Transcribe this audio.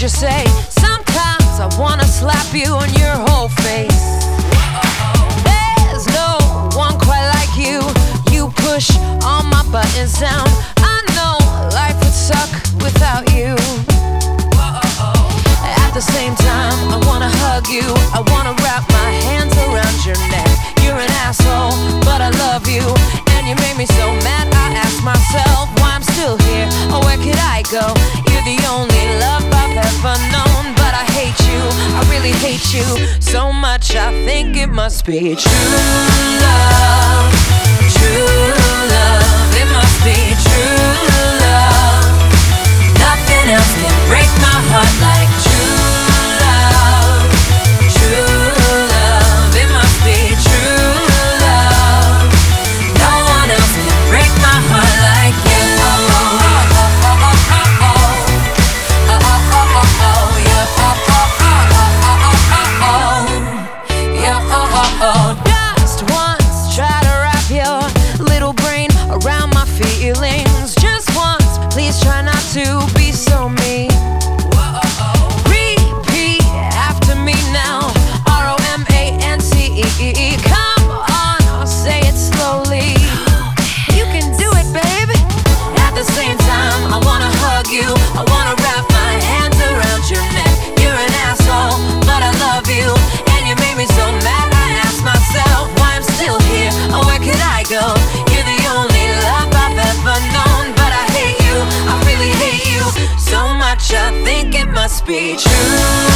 you say? Sometimes I wanna slap you on your whole face. There's no one quite like you. You push all my buttons down. I know life would suck without you. At the same time, I wanna hug you. I wanna wrap my hands around your neck. You're an asshole, but I love you. And you made me so mad, I ask myself why I'm still here, or where could I go? You're the only love I've ever known, but I hate you, I really hate you so much, I think it must be true love. True love, it must be true love. Nothing else can break my heart like true love. True love, it must be true love. No one else can break my heart like you. Just once, try to wrap your little brain around my feelings. Just once, please try not to be so mean. Repeat after me now. ROMANCE. Come on, I'll say it slowly. You can do it, baby. At the same time, I wanna hug you. I wanna wrap my hands around your neck. You're an asshole, but I love you. And you made me so mad, I ask myself why I'm still here, or where could I go? You're the only love I've ever known, but I hate you, I really hate you so much, I think it must be true.